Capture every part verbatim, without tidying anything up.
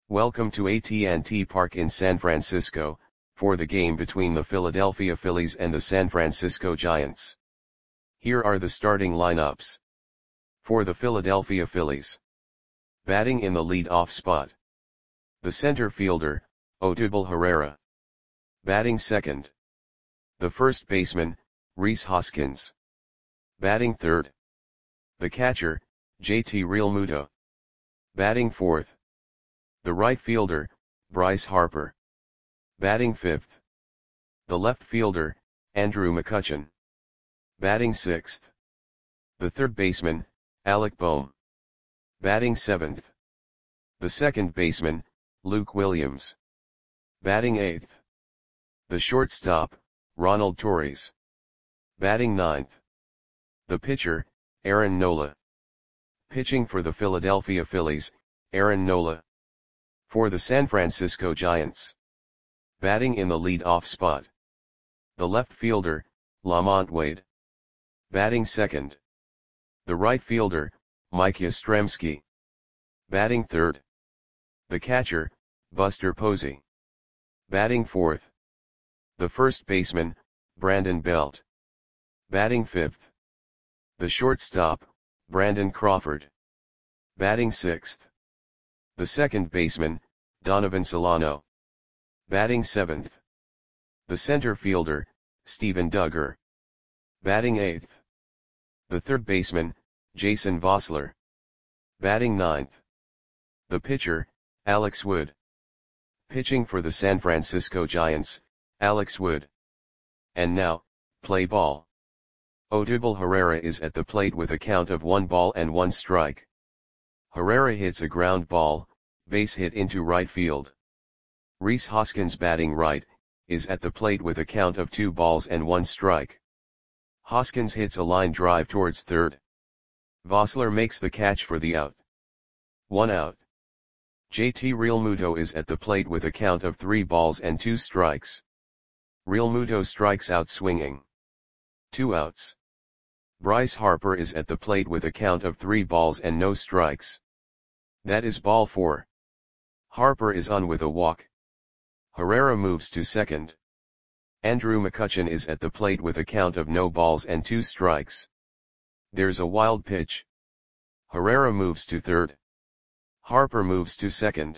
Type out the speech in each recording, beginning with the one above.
Welcome to A T and T Park in San Francisco, for the game between the Philadelphia Phillies and the San Francisco Giants. Here are the starting lineups. For the Philadelphia Phillies. Batting in the lead-off spot. The center fielder, Odubel Herrera. Batting second. The first baseman, Rhys Hoskins. Batting third. The catcher, J T Realmuto. Batting fourth. The right fielder, Bryce Harper. Batting fifth. The left fielder, Andrew McCutchen. Batting sixth. The third baseman, Alec Bohm. Batting seventh. The second baseman, Luke Williams. Batting eighth. The shortstop, Ronald Torres. Batting ninth. The pitcher, Aaron Nola. Pitching for the Philadelphia Phillies, Aaron Nola. For the San Francisco Giants. Batting in the lead-off spot. The left fielder, Lamont Wade. Batting second. The right fielder, Mike Yastrzemski. Batting third. The catcher, Buster Posey. Batting fourth. The first baseman, Brandon Belt. Batting fifth. The shortstop, Brandon Crawford. Batting sixth. The second baseman, Donovan Solano. Batting seventh. The center fielder, Steven Duggar. Batting eighth. The third baseman, Jason Vosler. Batting ninth. The pitcher, Alex Wood. Pitching for the San Francisco Giants, Alex Wood. And now, play ball. Odubel Herrera is at the plate with a count of one ball and one strike. Herrera hits a ground ball, base hit into right field. Rhys Hoskins, batting right, is at the plate with a count of two balls and one strike. Hoskins hits a line drive towards third. Vosler makes the catch for the out. One out. J T Realmuto is at the plate with a count of three balls and two strikes. Realmuto strikes out swinging. Two outs. Bryce Harper is at the plate with a count of three balls and no strikes. That is ball four. Harper is on with a walk. Herrera moves to second. Andrew McCutchen is at the plate with a count of no balls and two strikes. There's a wild pitch. Herrera moves to third. Harper moves to second.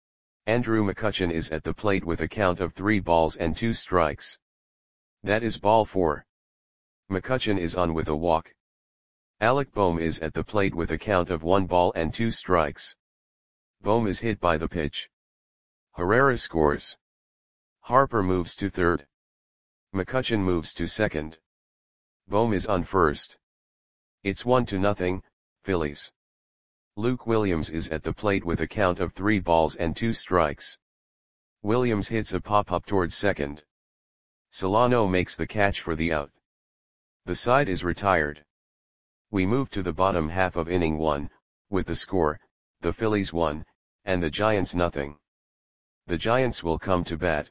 Andrew McCutchen is at the plate with a count of three balls and two strikes. That is ball four. McCutchen is on with a walk. Alec Bohm is at the plate with a count of one ball and two strikes. Bohm is hit by the pitch. Herrera scores. Harper moves to third. McCutchen moves to second. Bohm is on first. It's one to nothing, Phillies. Luke Williams is at the plate with a count of three balls and two strikes. Williams hits a pop-up towards second. Solano makes the catch for the out. The side is retired. We move to the bottom half of inning one, with the score, the Phillies one, and the Giants nothing. The Giants will come to bat.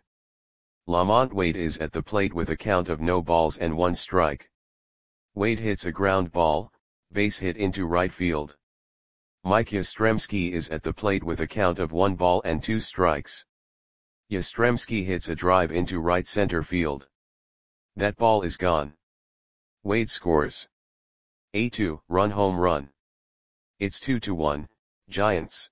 Lamont Wade is at the plate with a count of no balls and one strike. Wade hits a ground ball, base hit into right field. Mike Yastrzemski is at the plate with a count of one ball and two strikes. Yastrzemski hits a drive into right center field. That ball is gone. Wade scores. A two-run home run. It's two to one, Giants.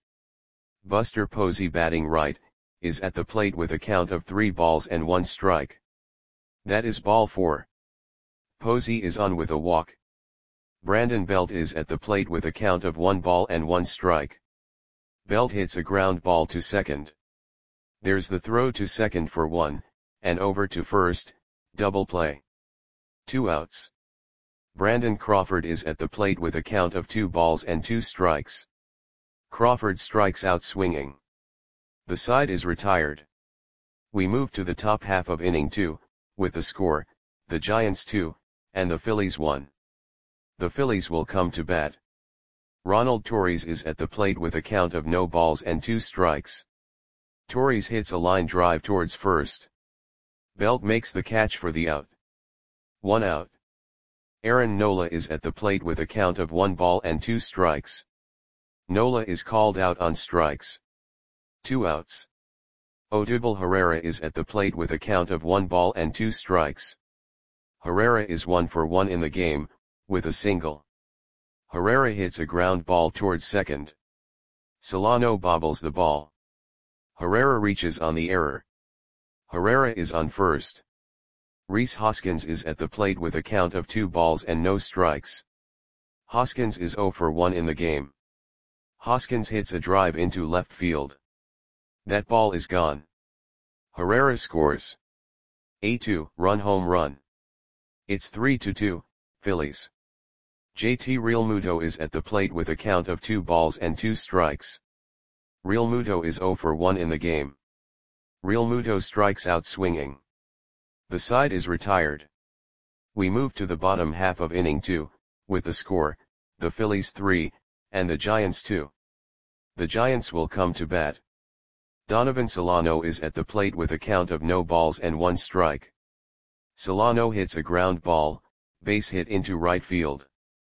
Buster Posey, batting right, is at the plate with a count of three balls and one strike. That is ball four. Posey is on with a walk. Brandon Belt is at the plate with a count of one ball and one strike. Belt hits a ground ball to second. There's the throw to second for one, and over to first, double play. Two outs. Brandon Crawford is at the plate with a count of two balls and two strikes. Crawford strikes out swinging. The side is retired. We move to the top half of inning two, with the score, the Giants two, and the Phillies one. The Phillies will come to bat. Ronald Torres is at the plate with a count of no balls and two strikes. Torres hits a line drive towards first. Belt makes the catch for the out. One out. Aaron Nola is at the plate with a count of one ball and two strikes. Nola is called out on strikes. Two outs. Odubel Herrera is at the plate with a count of one ball and two strikes. Herrera is one for one in the game, with a single. Herrera hits a ground ball towards second. Solano bobbles the ball. Herrera reaches on the error. Herrera is on first. Rhys Hoskins is at the plate with a count of two balls and no strikes. Hoskins is zero for one in the game. Hoskins hits a drive into left field. That ball is gone. Herrera scores. A two run home run. It's three to two, Phillies. J T Realmuto is at the plate with a count of two balls and two strikes. Realmuto is zero for one in the game. Realmuto strikes out swinging. The side is retired. We move to the bottom half of inning two, with the score, the Phillies three, and the Giants two. The Giants will come to bat. Donovan Solano is at the plate with a count of no balls and one strike. Solano hits a ground ball, base hit into right field.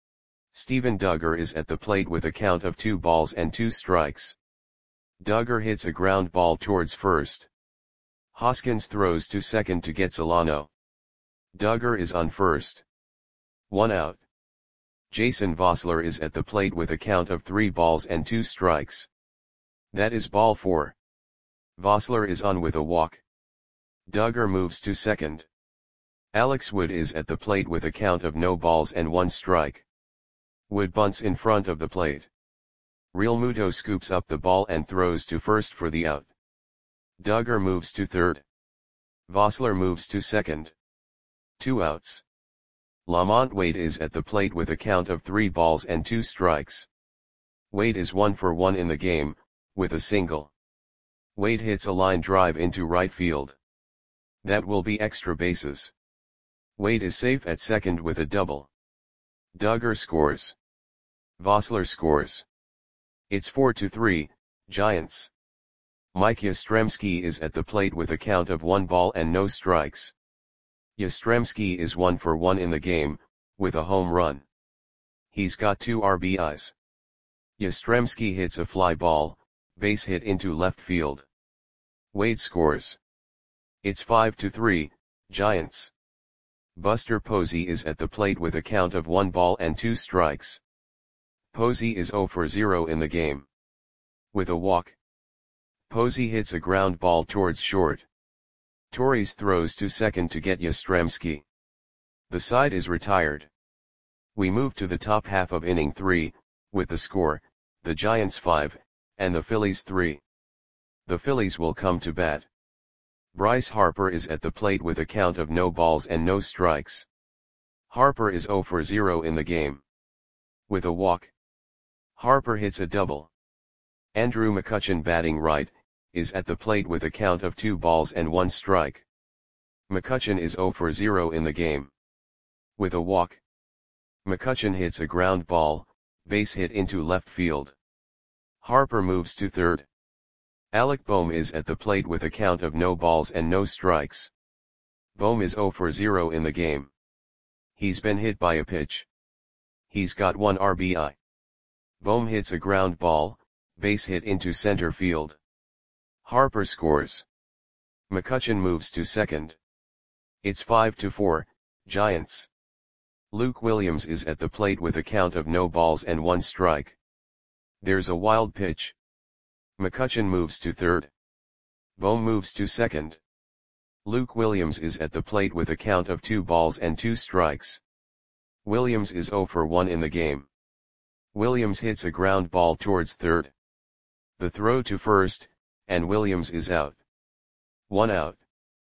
Steven Duggar is at the plate with a count of two balls and two strikes. Duggar hits a ground ball towards first. Hoskins throws to second to get Solano. Duggar is on first. One out. Jason Vosler is at the plate with a count of three balls and two strikes. That is ball four. Vosler is on with a walk. Duggar moves to second. Alex Wood is at the plate with a count of no balls and one strike. Wood bunts in front of the plate. Realmuto scoops up the ball and throws to first for the out. Duggar moves to third. Vosler moves to second. Two outs. Lamont Wade is at the plate with a count of three balls and two strikes. Wade is one for one in the game, with a single. Wade hits a line drive into right field. That will be extra bases. Wade is safe at second with a double. Duggar scores. Vosler scores. It's four to three, Giants. Mike Yastrzemski is at the plate with a count of one ball and no strikes. Yastrzemski is one for one in the game, with a home run. He's got two R B Is. Yastrzemski hits a fly ball, base hit into left field. Wade scores. It's five to three, Giants. Buster Posey is at the plate with a count of one ball and two strikes. Posey is zero for zero in the game. With a walk. Posey hits a ground ball towards short. Torres throws to second to get Yastrzemski. The side is retired. We move to the top half of inning three, with the score, the Giants five, and the Phillies three. The Phillies will come to bat. Bryce Harper is at the plate with a count of no balls and no strikes. Harper is zero for zero in the game. With a walk. Harper hits a double. Andrew McCutchen, batting right, is at the plate with a count of two balls and one strike. McCutchen is zero for zero in the game. With a walk. McCutchen hits a ground ball, base hit into left field. Harper moves to third. Alec Bohm is at the plate with a count of no balls and no strikes. Bohm is zero for zero in the game. He's been hit by a pitch. He's got one R B I. Bohm hits a ground ball, base hit into center field. Harper scores. McCutchen moves to second. It's five to four, Giants. Luke Williams is at the plate with a count of no balls and one strike. There's a wild pitch. McCutchen moves to third. Bohm moves to second. Luke Williams is at the plate with a count of two balls and two strikes. Williams is zero for one in the game. Williams hits a ground ball towards third. The throw to first, and Williams is out. One out.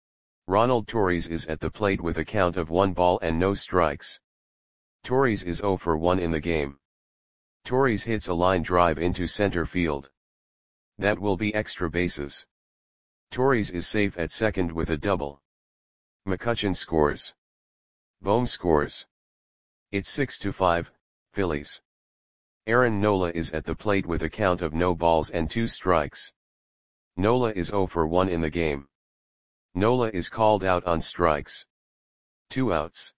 Ronald Torres is at the plate with a count of one ball and no strikes. Torres is zero for one in the game. Torres hits a line drive into center field. That will be extra bases. Torres is safe at second with a double. McCutchen scores. Bohm scores. It's six to five, Phillies. Aaron Nola is at the plate with a count of no balls and two strikes. Nola is zero for one in the game. Nola is called out on strikes. Two outs.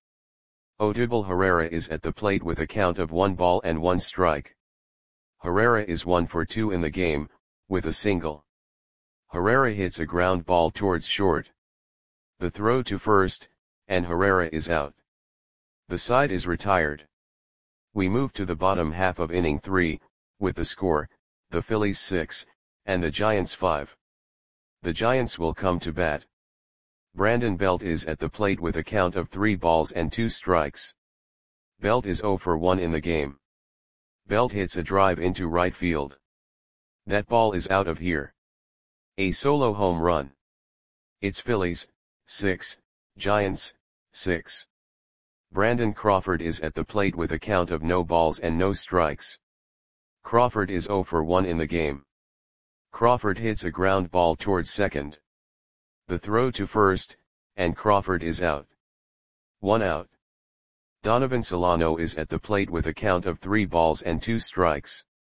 Odubel Herrera is at the plate with a count of one ball and one strike. Herrera is one for two in the game, with a single. Herrera hits a ground ball towards short. The throw to first, and Herrera is out. The side is retired. We move to the bottom half of inning three, with the score, the Phillies six, and the Giants five. The Giants will come to bat. Brandon Belt is at the plate with a count of three balls and two strikes. Belt is zero for one in the game. Belt hits a drive into right field. That ball is out of here. A solo home run. It's Phillies, six, Giants, six. Brandon Crawford is at the plate with a count of no balls and no strikes. Crawford is zero for one in the game. Crawford hits a ground ball towards second. The throw to first, and Crawford is out. One out. Donovan Solano is at the plate with a count of three balls and two strikes.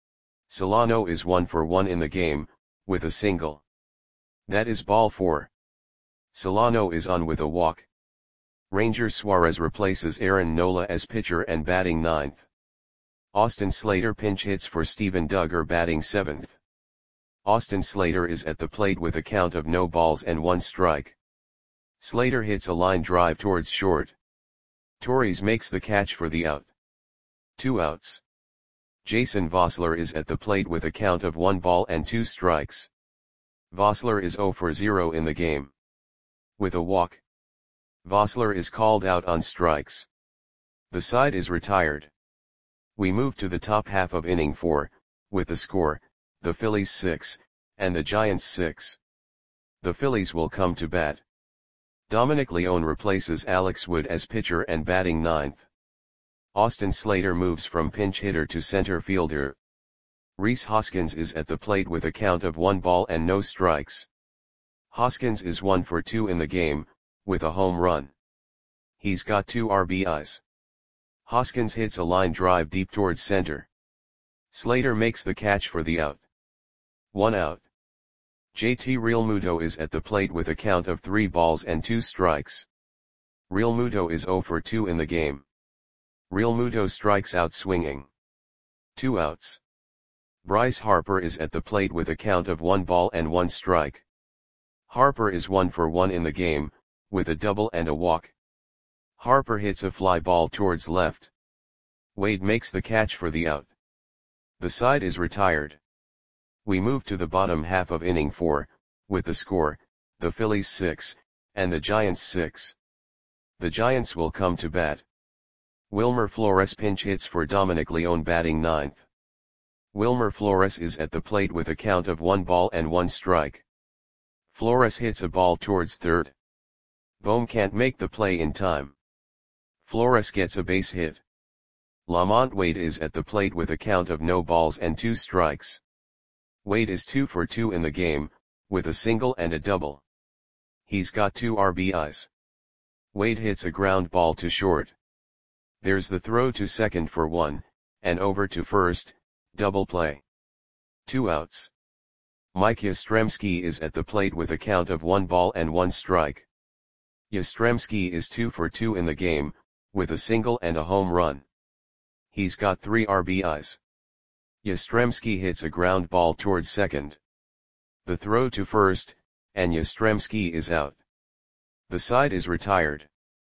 Solano is one for one in the game, with a single. That is ball four. Solano is on with a walk. Ranger Suarez replaces Aaron Nola as pitcher and batting ninth. Austin Slater pinch hits for Steven Duggar batting seventh. Austin Slater is at the plate with a count of no balls and one strike. Slater hits a line drive towards short. Torres makes the catch for the out. Two outs. Jason Vosler is at the plate with a count of one ball and two strikes. Vosler is zero for zero in the game. With a walk. Vosler is called out on strikes. The side is retired. We move to the top half of inning four, with the score, the Phillies six, and the Giants six. The Phillies will come to bat. Dominic Leone replaces Alex Wood as pitcher and batting ninth. Austin Slater moves from pinch hitter to center fielder. Rhys Hoskins is at the plate with a count of one ball and no strikes. Hoskins is one for two in the game, with a home run. He's got two R B Is. Hoskins hits a line drive deep towards center. Slater makes the catch for the out. One out. J T Realmuto is at the plate with a count of three balls and two strikes. Realmuto is zero for two in the game. Realmuto strikes out swinging. Two outs. Bryce Harper is at the plate with a count of one ball and one strike. Harper is one for one in the game, with a double and a walk. Harper hits a fly ball towards left. Wade makes the catch for the out. The side is retired. We move to the bottom half of inning four, with the score, the Phillies six, and the Giants six. The Giants will come to bat. Wilmer Flores pinch hits for Dominic Leone batting ninth. Wilmer Flores is at the plate with a count of one ball and one strike. Flores hits a ball towards third. Bohm can't make the play in time. Flores gets a base hit. Lamont Wade is at the plate with a count of no balls and two strikes. Wade is two for two in the game, with a single and a double. He's got two R B Is. Wade hits a ground ball to short. There's the throw to second for one, and over to first, double play. Two outs. Mike Yastrzemski is at the plate with a count of one ball and one strike. Yastrzemski is two for two in the game, with a single and a home run. He's got three R B Is. Yastrzemski hits a ground ball towards second. The throw to first, and Yastrzemski is out. The side is retired.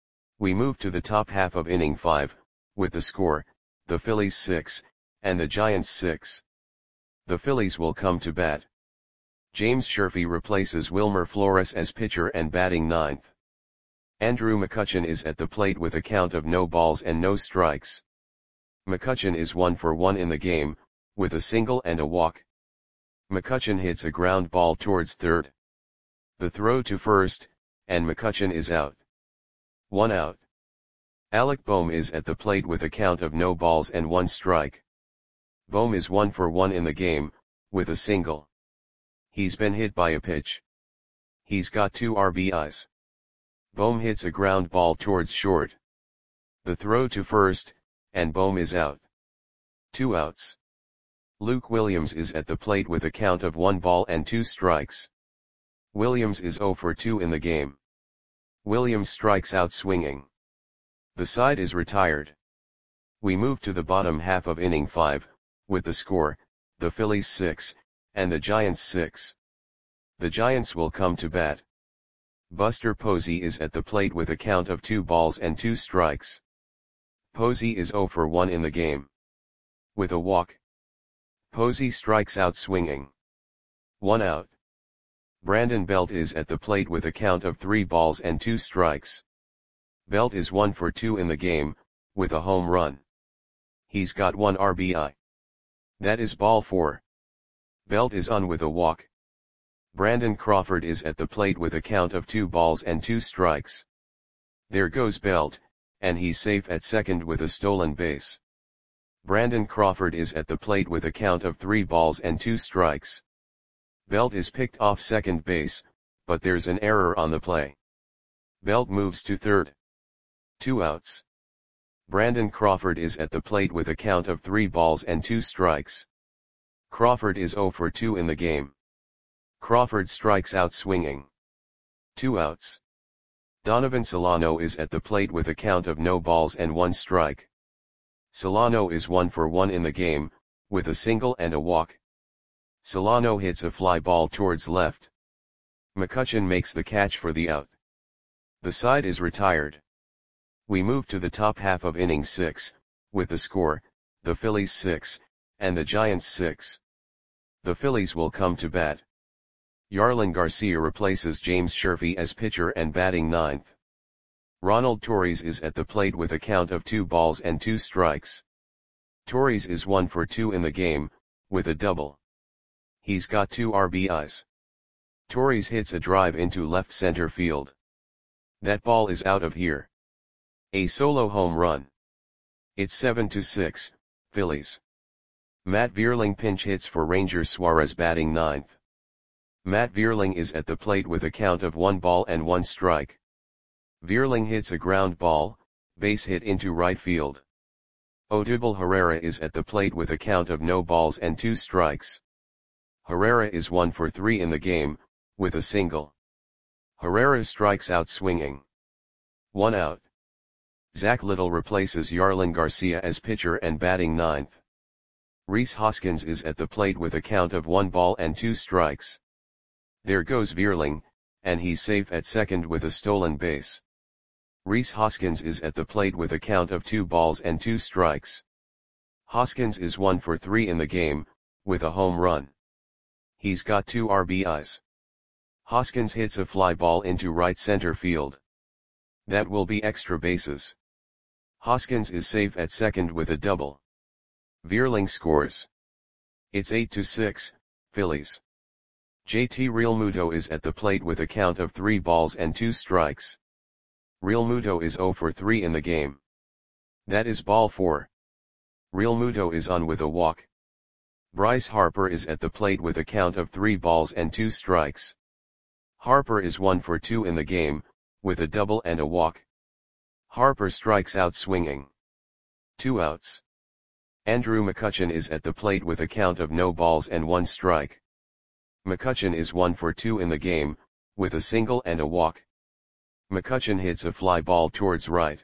We move to the top half of inning five, with the score, the Phillies six, and the Giants six. The Phillies will come to bat. James Sherfy replaces Wilmer Flores as pitcher and batting ninth. Andrew McCutchen is at the plate with a count of no balls and no strikes. McCutchen is one for one in the game, with a single and a walk. McCutchen hits a ground ball towards third. The throw to first, and McCutchen is out. One out. Alec Bohm is at the plate with a count of no balls and one strike. Bohm is one for one in the game, with a single. He's been hit by a pitch. He's got two R B Is. Bohm hits a ground ball towards short. The throw to first, and Bohm is out. Two outs. Luke Williams is at the plate with a count of one ball and two strikes. Williams is zero for two in the game. Williams strikes out swinging. The side is retired. We move to the bottom half of inning five, with the score, the Phillies six, and the Giants six. The Giants will come to bat. Buster Posey is at the plate with a count of two balls and two strikes. Posey is oh for one in the game. With a walk, Posey strikes out swinging. One out. Brandon Belt is at the plate with a count of three balls and two strikes. Belt is one for two in the game, with a home run. He's got one R B I. That is ball four. Belt is on with a walk. Brandon Crawford is at the plate with a count of two balls and two strikes. There goes Belt, and he's safe at second with a stolen base. Brandon Crawford is at the plate with a count of three balls and two strikes. Belt is picked off second base, but there's an error on the play. Belt moves to third. Two outs. Brandon Crawford is at the plate with a count of three balls and two strikes. Crawford is oh for two in the game. Crawford strikes out swinging. Two outs. Donovan Solano is at the plate with a count of no balls and one strike. Solano is one for one in the game, with a single and a walk. Solano hits a fly ball towards left. McCutchen makes the catch for the out. The side is retired. We move to the top half of inning six, with the score, the Phillies six, and the Giants six. The Phillies will come to bat. Yarlin Garcia replaces James Sherfy as pitcher and batting ninth. Ronald Torres is at the plate with a count of two balls and two strikes. Torres is one for two in the game, with a double. He's got two R B Is. Torres hits a drive into left center field. That ball is out of here. A solo home run. It's seven to six, Phillies. Matt Vierling pinch hits for Ranger Suarez batting ninth. Matt Vierling is at the plate with a count of one ball and one strike. Vierling hits a ground ball, base hit into right field. Odubel Herrera is at the plate with a count of no balls and two strikes. Herrera is one for three in the game, with a single. Herrera strikes out swinging. One out. Zach Little replaces Yarlin Garcia as pitcher and batting ninth. Rhys Hoskins is at the plate with a count of one ball and two strikes. There goes Vierling, and he's safe at second with a stolen base. Rhys Hoskins is at the plate with a count of two balls and two strikes. Hoskins is one for three in the game, with a home run. He's got two R B Is. Hoskins hits a fly ball into right center field. That will be extra bases. Hoskins is safe at second with a double. Vierling scores. It's eight to six, Phillies. J T Realmuto is at the plate with a count of three balls and two strikes. Realmuto is oh for three in the game. That is ball four. Realmuto is on with a walk. Bryce Harper is at the plate with a count of three balls and two strikes. Harper is one for two in the game, with a double and a walk. Harper strikes out swinging. Two outs. Andrew McCutchen is at the plate with a count of no balls and one strike. McCutchen is one for two in the game, with a single and a walk. McCutchen hits a fly ball towards right.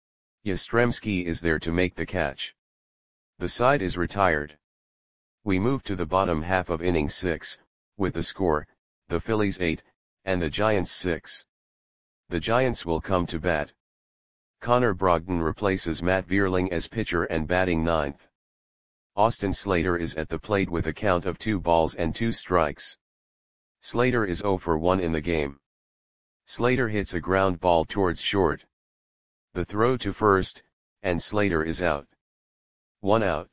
Yastrzemski is there to make the catch. The side is retired. We move to the bottom half of inning six, with the score, the Phillies eight, and the Giants six. The Giants will come to bat. Connor Brogdon replaces Matt Vierling as pitcher and batting ninth. Austin Slater is at the plate with a count of two balls and two strikes. Slater is oh for one in the game. Slater hits a ground ball towards short. The throw to first, and Slater is out. One out.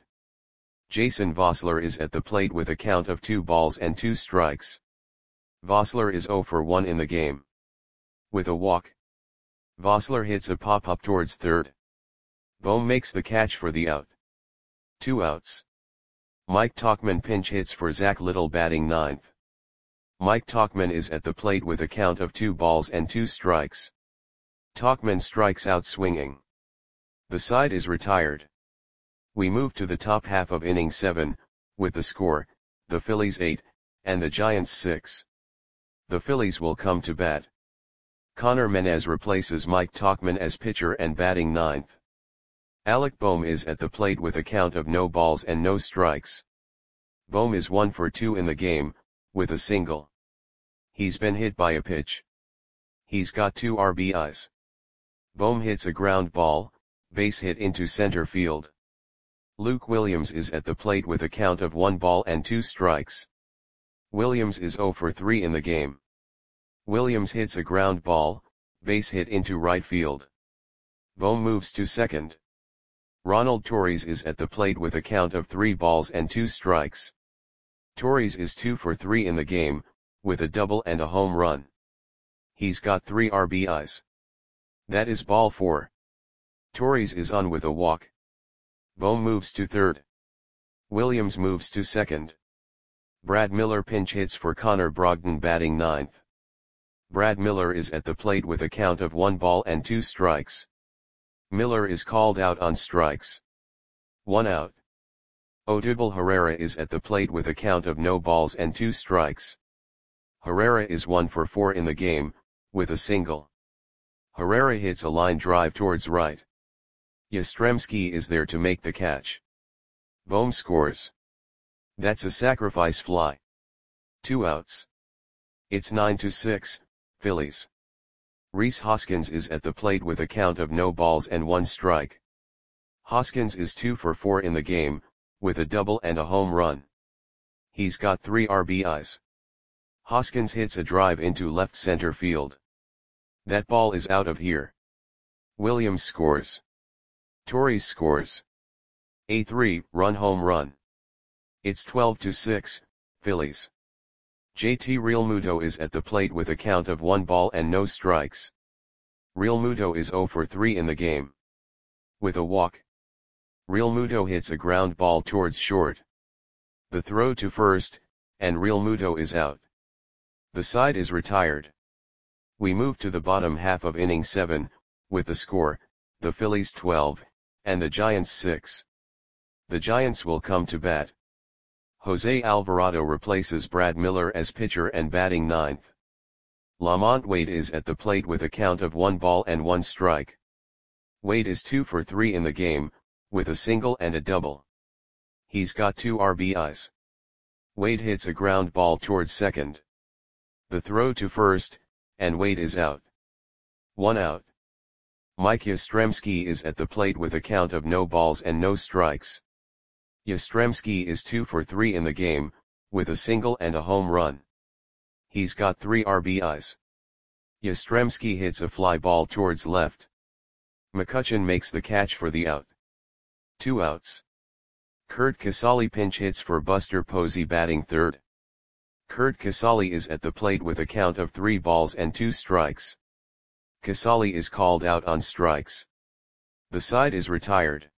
Jason Vosler is at the plate with a count of two balls and two strikes. Vosler is oh for one in the game. With a walk, Vosler hits a pop-up towards third. Bohm makes the catch for the out. Two outs. Mike Tauchman pinch hits for Zach Little batting ninth. Mike Tauchman is at the plate with a count of two balls and two strikes. Tauchman strikes out swinging. The side is retired. We move to the top half of inning seven, with the score, the Phillies eight, and the Giants six. The Phillies will come to bat. Connor Menez replaces Mike Tauchman as pitcher and batting ninth. Alec Bohm is at the plate with a count of no balls and no strikes. Bohm is one for two in the game, with a single. He's been hit by a pitch. He's got two R B Is. Bohm hits a ground ball, base hit into center field. Luke Williams is at the plate with a count of one ball and two strikes. Williams is zero for three in the game. Williams hits a ground ball, base hit into right field. Bohm moves to second. Ronald Torres is at the plate with a count of three balls and two strikes. Torres is two for three in the game, with a double and a home run. He's got three R B Is. That is ball four. Torres is on with a walk. Bohm moves to third. Williams moves to second. Brad Miller pinch hits for Connor Brogdon batting ninth. Brad Miller is at the plate with a count of one ball and two strikes. Miller is called out on strikes. One out. Odubel Herrera is at the plate with a count of no balls and two strikes. Herrera is one for four in the game, with a single. Herrera hits a line drive towards right. Yastrzemski is there to make the catch. Bohm scores. That's a sacrifice fly. Two outs. It's nine to six, Phillies. Rhys Hoskins is at the plate with a count of no balls and one strike. Hoskins is two for four in the game, with a double and a home run. He's got three R B Is. Hoskins hits a drive into left center field. That ball is out of here. Williams scores. Torres scores. A three-run home run. It's twelve to six, Phillies. J T Realmuto is at the plate with a count of one ball and no strikes. Realmuto is zero for three in the game. With a walk. Realmuto hits a ground ball towards short. The throw to first, and Realmuto is out. The side is retired. We move to the bottom half of inning seven, with the score, the Phillies twelve, and the Giants six. The Giants will come to bat. Jose Alvarado replaces Brad Miller as pitcher and batting ninth. Lamont Wade is at the plate with a count of one ball and one strike. Wade is two for three in the game, with a single and a double. He's got two R B Is. Wade hits a ground ball towards second. The throw to first, and Wade is out. One out. Mike Yastrzemski is at the plate with a count of no balls and no strikes. Yastrzemski is two for three in the game, with a single and a home run. He's got three R B Is. Yastrzemski hits a fly ball towards left. McCutchen makes the catch for the out. Two outs. Curt Casali pinch hits for Buster Posey batting third. Curt Casali is at the plate with a count of three balls and two strikes. Casali is called out on strikes. The side is retired.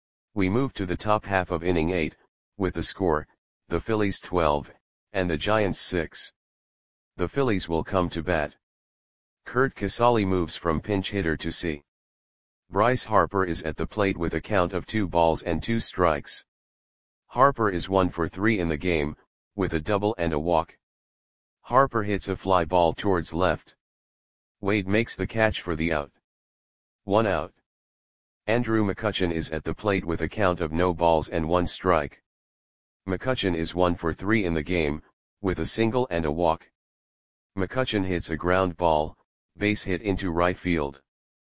We move to the top half of inning eight, with the score, the Phillies twelve, and the Giants six. The Phillies will come to bat. Curt Casali moves from pinch hitter to C. Bryce Harper is at the plate with a count of two balls and two strikes. Harper is one for three in the game, with a double and a walk. Harper hits a fly ball towards left. Wade makes the catch for the out. One out. Andrew McCutchen is at the plate with a count of no balls and one strike. McCutchen is one for three in the game, with a single and a walk. McCutchen hits a ground ball, base hit into right field.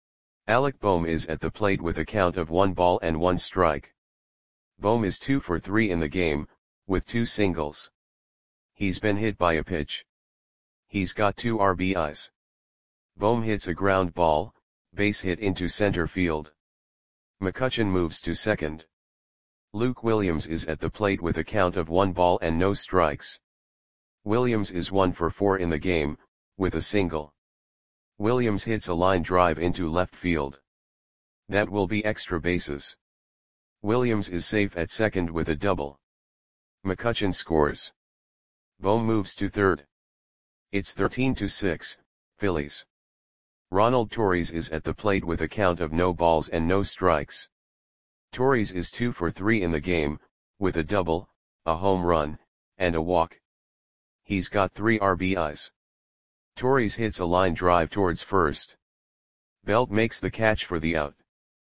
Alec Bohm is at the plate with a count of one ball and one strike. Bohm is two for three in the game, with two singles. He's been hit by a pitch. He's got two R B Is. Bohm hits a ground ball, base hit into center field. McCutchen moves to second. Luke Williams is at the plate with a count of one ball and no strikes. Williams is one for four in the game, with a single. Williams hits a line drive into left field. That will be extra bases. Williams is safe at second with a double. McCutchen scores. Bohm moves to third. It's thirteen to six, Phillies. Ronald Torres is at the plate with a count of no balls and no strikes. Torres is two for three in the game, with a double, a home run, and a walk. He's got three R B Is. Torres hits a line drive towards first. Belt makes the catch for the out.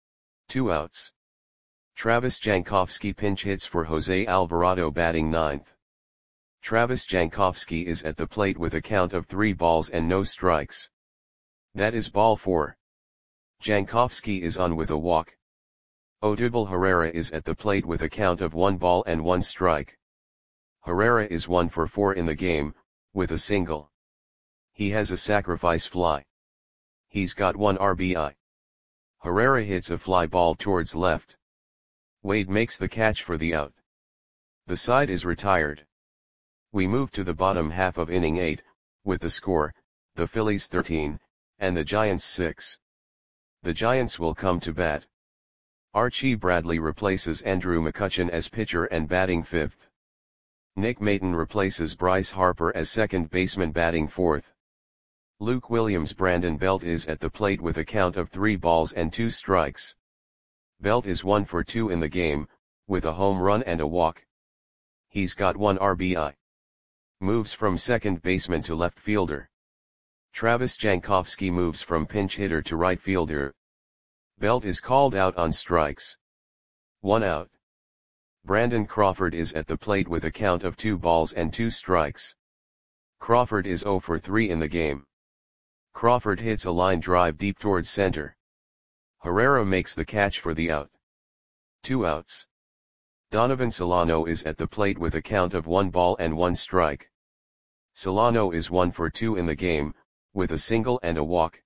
Two outs. Travis Jankowski pinch hits for Jose Alvarado batting ninth. Travis Jankowski is at the plate with a count of three balls and no strikes. That is ball four. Jankowski is on with a walk. Odubel Herrera is at the plate with a count of one ball and one strike. Herrera is one for four in the game, with a single. He has a sacrifice fly. He's got one R B I. Herrera hits a fly ball towards left. Wade makes the catch for the out. The side is retired. We move to the bottom half of inning eight, with the score, the Phillies thirteen, and the Giants six. The Giants will come to bat. Archie Bradley replaces Andrew McCutchen as pitcher and batting fifth. Nick Maton replaces Bryce Harper as second baseman batting fourth. Luke Williams. Brandon Belt is at the plate with a count of three balls and two strikes. Belt is one for two in the game, with a home run and a walk. He's got one R B I. Moves from second baseman to left fielder. Travis Jankowski moves from pinch hitter to right fielder. Belt is called out on strikes. One out. Brandon Crawford is at the plate with a count of two balls and two strikes. Crawford is zero for three in the game. Crawford hits a line drive deep towards center. Herrera makes the catch for the out. Two outs. Donovan Solano is at the plate with a count of one ball and one strike. Solano is one for two in the game, with a single and a walk.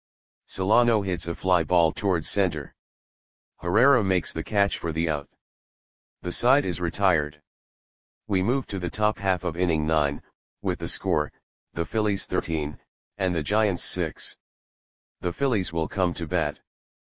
Solano hits a fly ball towards center. Herrera makes the catch for the out. The side is retired. We move to the top half of inning nine, with the score, the Phillies thirteen, and the Giants six. The Phillies will come to bat.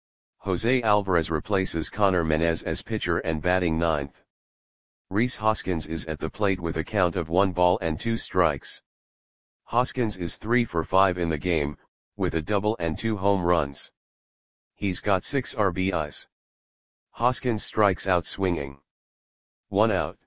Jose Alvarez replaces Connor Menez as pitcher and batting ninth. Rhys Hoskins is at the plate with a count of one ball and two strikes. Hoskins is three for five in the game, with a double and two home runs. He's got six R B Is. Hoskins strikes out swinging. One out.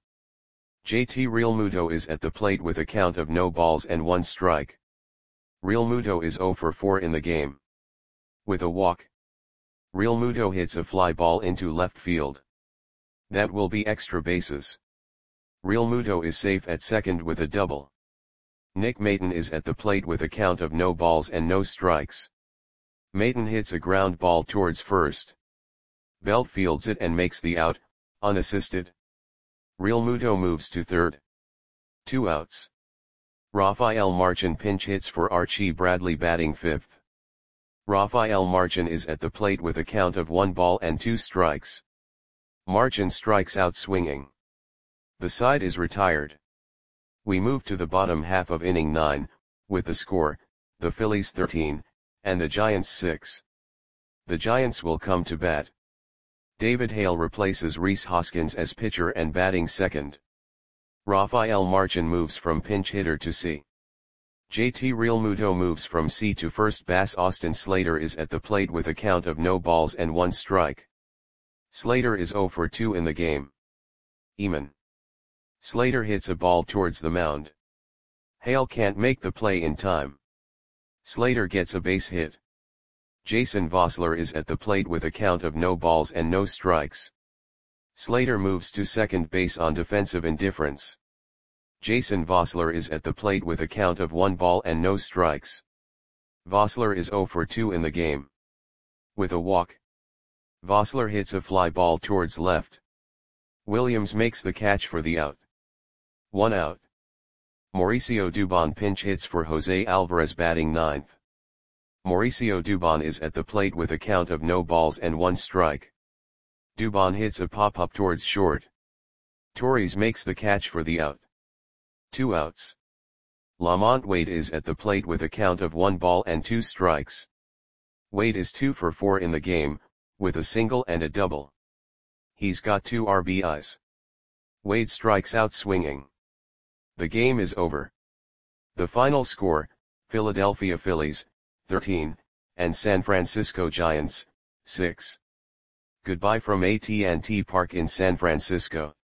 J T Realmuto is at the plate with a count of no balls and one strike. Realmuto is zero for four in the game. With a walk. Realmuto hits a fly ball into left field. That will be extra bases. Realmuto is safe at second with a double. Nick Maton is at the plate with a count of no balls and no strikes. Maton hits a ground ball towards first. Belt fields it and makes the out, unassisted. Realmuto moves to third. Two outs. Rafael Marchan pinch hits for Archie Bradley batting fifth. Rafael Marchan is at the plate with a count of one ball and two strikes. Marchan strikes out swinging. The side is retired. We move to the bottom half of inning nine, with the score, the Phillies thirteen, and the Giants six. The Giants will come to bat. David Hale replaces Rhys Hoskins as pitcher and batting second. Rafael Marchan moves from pinch hitter to C. J T Realmuto moves from C to first base. Austin Slater is at the plate with a count of no balls and one strike. Slater is zero for two in the game. Eamon. Slater hits a ball towards the mound. Hale can't make the play in time. Slater gets a base hit. Jason Vosler is at the plate with a count of no balls and no strikes. Slater moves to second base on defensive indifference. Jason Vosler is at the plate with a count of one ball and no strikes. Vosler is zero for two in the game. With a walk. Vosler hits a fly ball towards left. Williams makes the catch for the out. One out. Mauricio Dubon pinch hits for Jose Alvarez batting ninth. Mauricio Dubon is at the plate with a count of no balls and one strike. Dubon hits a pop-up towards short. Torres makes the catch for the out. Two outs. Lamont Wade is at the plate with a count of one ball and two strikes. Wade is two for four in the game, with a single and a double. He's got two R B Is. Wade strikes out swinging. The game is over. The final score, Philadelphia Phillies, thirteen, and San Francisco Giants, six. Goodbye from A T and T Park in San Francisco.